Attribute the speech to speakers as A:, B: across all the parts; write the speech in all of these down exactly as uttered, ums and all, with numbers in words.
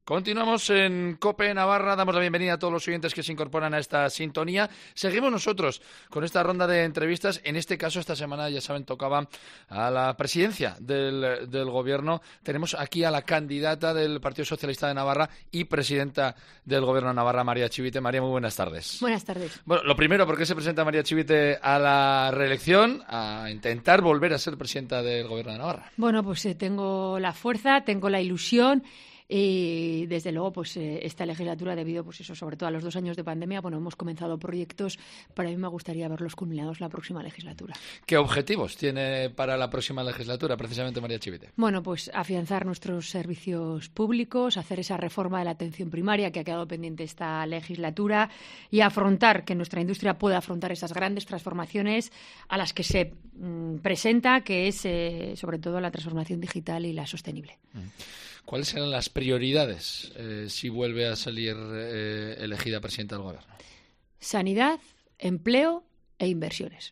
A: Continuamos en COPE Navarra, damos la bienvenida a todos los oyentes que se incorporan a esta sintonía. Seguimos nosotros con esta ronda de entrevistas. En este caso, esta semana, ya saben, tocaba a la presidencia del, del Gobierno. Tenemos aquí a la candidata del Partido Socialista de Navarra y presidenta del Gobierno de Navarra, María Chivite. María, muy buenas tardes.
B: Buenas tardes.
A: Bueno, lo primero, ¿por qué se presenta María Chivite a la reelección, a intentar volver a ser presidenta del Gobierno de Navarra?
B: Bueno, pues eh, tengo la fuerza, tengo la ilusión. Y desde luego, pues eh, esta legislatura, debido, pues eso, sobre todo a los dos años de pandemia, bueno, hemos comenzado proyectos. Para mí me gustaría verlos culminados la próxima legislatura.
A: ¿Qué objetivos tiene para la próxima legislatura, precisamente, María Chivite?
B: Bueno, pues afianzar nuestros servicios públicos, hacer esa reforma de la atención primaria que ha quedado pendiente esta legislatura y afrontar que nuestra industria pueda afrontar esas grandes transformaciones a las que se mm, presenta, que es eh, sobre todo la transformación digital y la sostenible. Mm.
A: ¿Cuáles serán las prioridades eh, si vuelve a salir eh, elegida presidenta del Gobierno?
B: Sanidad, empleo e inversiones.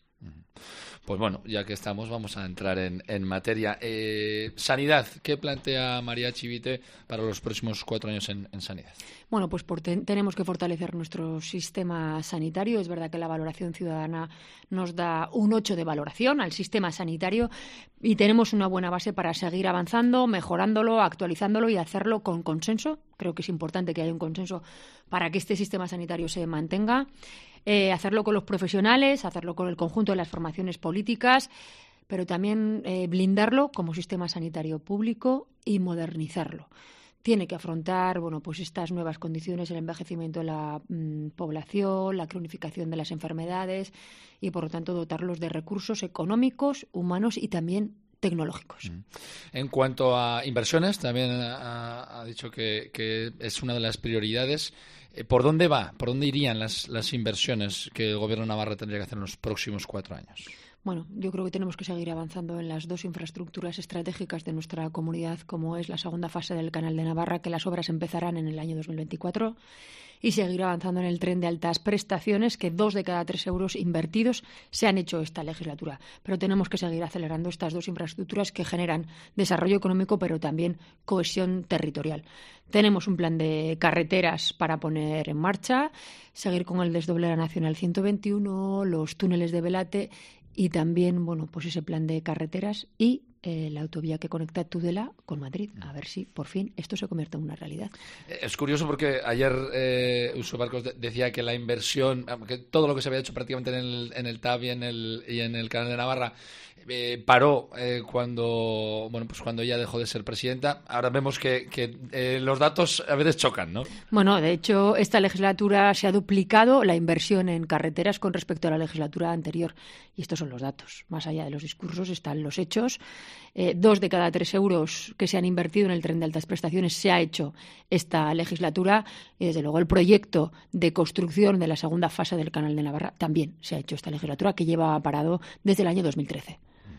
A: Pues bueno, ya que estamos, vamos a entrar en, en materia. Eh, sanidad, ¿qué plantea María Chivite para los próximos cuatro años en, en sanidad?
B: Bueno, pues por ten, tenemos que fortalecer nuestro sistema sanitario. Es verdad que la valoración ciudadana nos da un ocho de valoración al sistema sanitario y tenemos una buena base para seguir avanzando, mejorándolo, actualizándolo y hacerlo con consenso. Creo que es importante que haya un consenso para que este sistema sanitario se mantenga. Eh, hacerlo con los profesionales, hacerlo con el conjunto de las formaciones políticas, pero también eh, blindarlo como sistema sanitario público y modernizarlo. Tiene que afrontar, bueno, pues estas nuevas condiciones, el envejecimiento de la mmm, población, la cronificación de las enfermedades y, por lo tanto, dotarlos de recursos económicos, humanos y también tecnológicos.
A: En cuanto a inversiones, también ha, ha dicho que, que es una de las prioridades. ¿Por dónde va? ¿Por dónde irían las, las inversiones que el Gobierno de Navarra tendría que hacer en los próximos cuatro años?
B: Bueno, yo creo que tenemos que seguir avanzando en las dos infraestructuras estratégicas de nuestra comunidad, como es la segunda fase del Canal de Navarra, que las obras empezarán en el año dos mil veinticuatro, y seguir avanzando en el tren de altas prestaciones, que dos de cada tres euros invertidos se han hecho esta legislatura. Pero tenemos que seguir acelerando estas dos infraestructuras que generan desarrollo económico, pero también cohesión territorial. Tenemos un plan de carreteras para poner en marcha, seguir con el desdoble de la Nacional ciento veintiuno, los túneles de Belate y también, bueno, pues ese plan de carreteras y eh, la autovía que conecta Tudela con Madrid. A ver si por fin esto se convierte en una realidad.
A: Es curioso porque ayer eh, Uso Barcos de- decía que la inversión, que todo lo que se había hecho prácticamente en el, en el T A B y en el, y en el Canal de Navarra eh, paró eh, cuando bueno pues cuando ella dejó de ser presidenta. Ahora vemos que, que eh, los datos a veces chocan, ¿no?
B: Bueno, de hecho, esta legislatura se ha duplicado la inversión en carreteras con respecto a la legislatura anterior. Y estos son los datos. Más allá de los discursos están los hechos. Eh, dos de cada tres euros que se han invertido en el tren de altas prestaciones se ha hecho esta legislatura. Y, desde luego, el proyecto de construcción de la segunda fase del Canal de Navarra también se ha hecho esta legislatura, que lleva parado desde el año dos mil trece.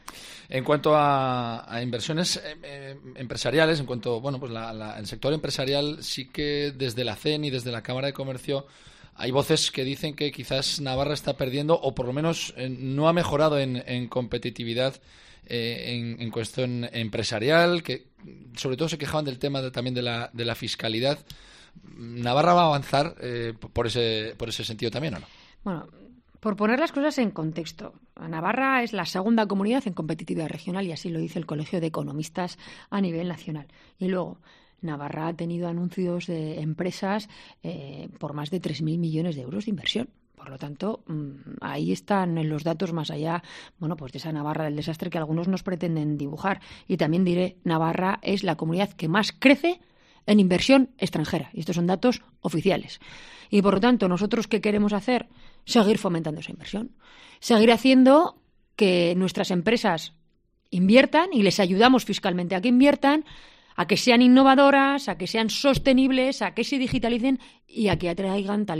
A: En cuanto a, a inversiones eh, eh, empresariales, en cuanto bueno pues la, la, el sector empresarial, sí que desde la C E N y desde la Cámara de Comercio hay voces que dicen que quizás Navarra está perdiendo o por lo menos eh, no ha mejorado en, en competitividad eh, en, en cuestión empresarial, que sobre todo se quejaban del tema de, también de la, de la fiscalidad. ¿Navarra va a avanzar eh, por ese por ese sentido también o no?
B: Bueno, por poner las cosas en contexto, Navarra es la segunda comunidad en competitividad regional y así lo dice el Colegio de Economistas a nivel nacional. Y luego, Navarra ha tenido anuncios de empresas eh, por más de tres mil millones de euros de inversión. Por lo tanto, ahí están los datos más allá, bueno, pues de esa Navarra del desastre que algunos nos pretenden dibujar. Y también diré, Navarra es la comunidad que más crece en inversión extranjera. Y estos son datos oficiales. Y por lo tanto, ¿nosotros qué queremos hacer? Seguir fomentando esa inversión. Seguir haciendo que nuestras empresas inviertan y les ayudamos fiscalmente a que inviertan, a que sean innovadoras, a que sean sostenibles, a que se digitalicen y a que atraigan talento.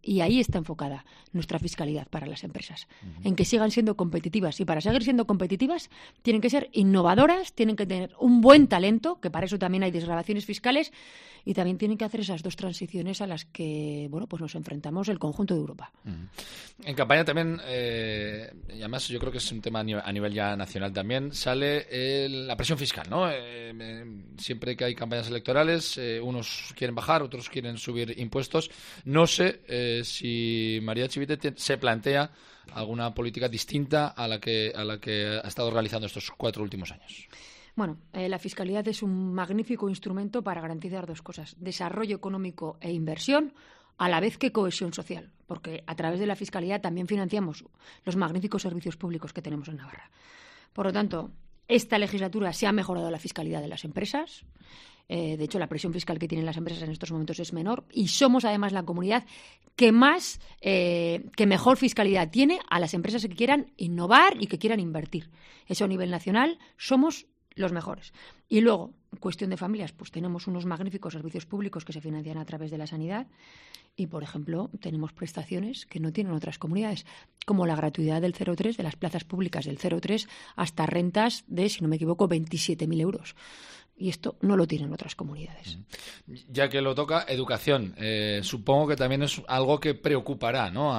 B: Y ahí está enfocada nuestra fiscalidad para las empresas, uh-huh. en que sigan siendo competitivas. Y para seguir siendo competitivas tienen que ser innovadoras, tienen que tener un buen talento, que para eso también hay desgravaciones fiscales, y también tienen que hacer esas dos transiciones a las que bueno, pues nos enfrentamos el conjunto de Europa.
A: Uh-huh. En campaña también, eh, y además yo creo que es un tema a nivel, a nivel ya nacional también, sale el, la presión fiscal, ¿no? Eh, eh, siempre que hay campañas electorales, eh, unos quieren bajar, otros quieren subir impuestos. No sé eh, si María Chivite te, se plantea alguna política distinta a la que a la que ha estado realizando estos cuatro últimos años.
B: Bueno, eh, la fiscalidad es un magnífico instrumento para garantizar dos cosas: desarrollo económico e inversión, a la vez que cohesión social, porque a través de la fiscalidad también financiamos los magníficos servicios públicos que tenemos en Navarra. Por lo tanto, esta legislatura se ha mejorado la fiscalidad de las empresas. Eh, de hecho, la presión fiscal que tienen las empresas en estos momentos es menor y somos además la comunidad que más, eh, que mejor fiscalidad tiene a las empresas que quieran innovar y que quieran invertir. Eso a nivel nacional somos los mejores. Y luego, cuestión de familias, pues tenemos unos magníficos servicios públicos que se financian a través de la sanidad y, por ejemplo, tenemos prestaciones que no tienen otras comunidades, como la gratuidad del cero tres, de las plazas públicas del cero tres, hasta rentas de, si no me equivoco, veintisiete mil euros. Y esto no lo tienen otras comunidades.
A: Ya que lo toca, educación. Eh, supongo que también es algo que preocupará, ¿no?,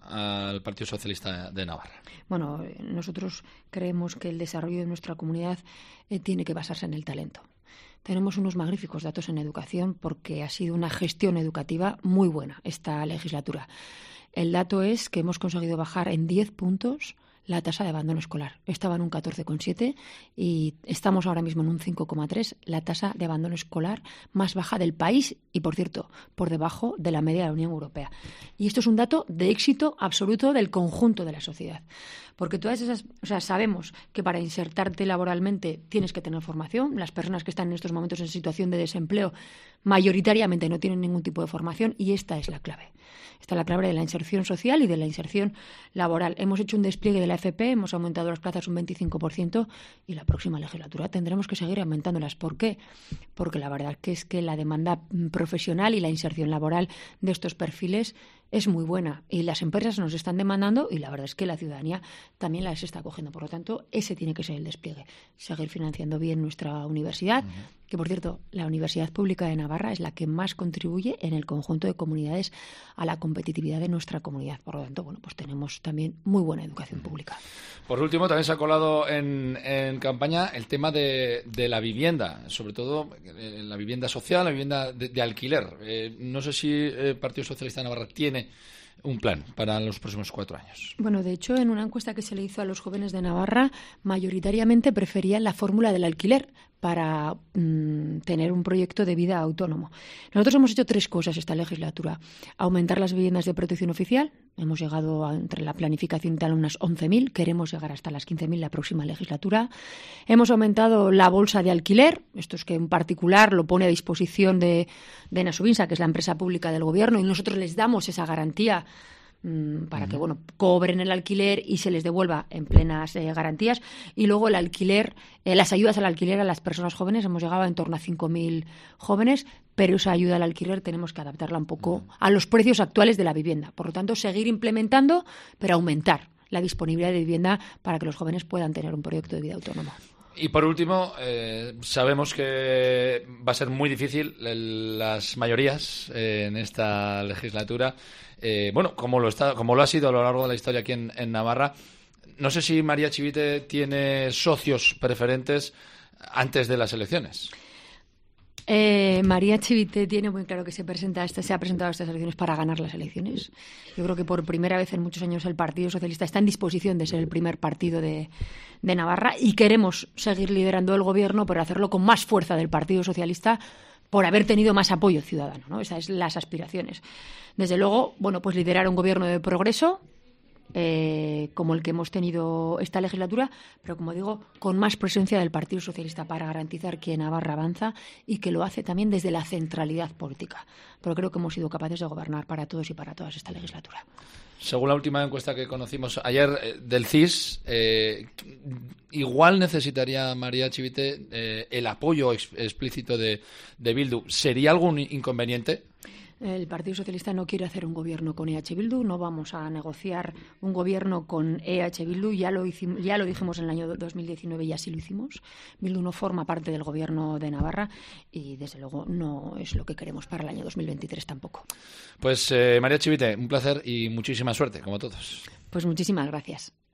A: a, al Partido Socialista de Navarra.
B: Bueno, nosotros creemos que el desarrollo de nuestra comunidad eh, tiene que basarse en el talento. Tenemos unos magníficos datos en educación porque ha sido una gestión educativa muy buena esta legislatura. El dato es que hemos conseguido bajar en diez puntos la tasa de abandono escolar. Estaba en un catorce coma siete y estamos ahora mismo en un cinco coma tres, la tasa de abandono escolar más baja del país y, por cierto, por debajo de la media de la Unión Europea. Y esto es un dato de éxito absoluto del conjunto de la sociedad. Porque todas esas, o sea, sabemos que para insertarte laboralmente tienes que tener formación. Las personas que están en estos momentos en situación de desempleo mayoritariamente no tienen ningún tipo de formación y esta es la clave. Esta es la clave de la inserción social y de la inserción laboral. Hemos hecho un despliegue de la F P, hemos aumentado las plazas un veinticinco por ciento y la próxima legislatura tendremos que seguir aumentándolas. ¿Por qué? Porque la verdad que es que la demanda profesional y la inserción laboral de estos perfiles es muy buena y las empresas nos están demandando y la verdad es que la ciudadanía también las está cogiendo. Por lo tanto, ese tiene que ser el despliegue. Seguir financiando bien nuestra universidad, uh-huh. que por cierto, la Universidad Pública de Navarra es la que más contribuye en el conjunto de comunidades a la competitividad de nuestra comunidad. Por lo tanto, bueno, pues tenemos también muy buena educación pública.
A: Por último, también se ha colado en, en campaña el tema de, de la vivienda, sobre todo eh, la vivienda social, la vivienda de, de alquiler. Eh, no sé si el Partido Socialista de Navarra tiene un plan para los próximos cuatro años.
B: Bueno, de hecho, en una encuesta que se le hizo a los jóvenes de Navarra, mayoritariamente preferían la fórmula del alquiler para mmm, tener un proyecto de vida autónomo. Nosotros hemos hecho tres cosas esta legislatura. Aumentar las viviendas de protección oficial. Hemos llegado a, entre la planificación tal, a unas once mil. Queremos llegar hasta las quince mil la próxima legislatura. Hemos aumentado la bolsa de alquiler. Esto es que en particular lo pone a disposición de, de Nasubinsa, que es la empresa pública del gobierno, y nosotros les damos esa garantía para que bueno cobren el alquiler y se les devuelva en plenas eh, garantías. Y luego el alquiler, eh, las ayudas al alquiler a las personas jóvenes, hemos llegado a en torno a cinco mil jóvenes, pero esa ayuda al alquiler tenemos que adaptarla un poco a los precios actuales de la vivienda. Por lo tanto, seguir implementando, pero aumentar la disponibilidad de vivienda para que los jóvenes puedan tener un proyecto de vida autónomo.
A: Y por último, eh, sabemos que va a ser muy difícil el, las mayorías eh, en esta legislatura. Eh, bueno, como lo está, como lo ha sido a lo largo de la historia aquí en, en Navarra. No sé si María Chivite tiene socios preferentes antes de las elecciones.
B: Eh, María Chivite tiene muy claro que se presenta esta, se ha presentado a estas elecciones para ganar las elecciones. Yo creo que por primera vez en muchos años el Partido Socialista está en disposición de ser el primer partido de, de Navarra y queremos seguir liderando el gobierno, pero hacerlo con más fuerza del Partido Socialista por haber tenido más apoyo ciudadano, ¿no? Esas son las aspiraciones. Desde luego, bueno, pues liderar un gobierno de progreso, Eh, como el que hemos tenido esta legislatura, pero como digo, con más presencia del Partido Socialista para garantizar que Navarra avanza y que lo hace también desde la centralidad política. Pero creo que hemos sido capaces de gobernar para todos y para todas esta legislatura.
A: Según la última encuesta que conocimos ayer eh, del C I S, eh, igual necesitaría María Chivite eh, el apoyo ex- explícito de, de Bildu. ¿Sería algún inconveniente?
B: El Partido Socialista no quiere hacer un gobierno con E H Bildu, no vamos a negociar un gobierno con E H Bildu, ya lo, hicimos, ya lo dijimos en el año dos mil diecinueve y así lo hicimos. Bildu no forma parte del gobierno de Navarra y desde luego no es lo que queremos para el año dos mil veintitrés tampoco.
A: Pues eh, María Chivite, un placer y muchísima suerte, como todos.
B: Pues muchísimas gracias.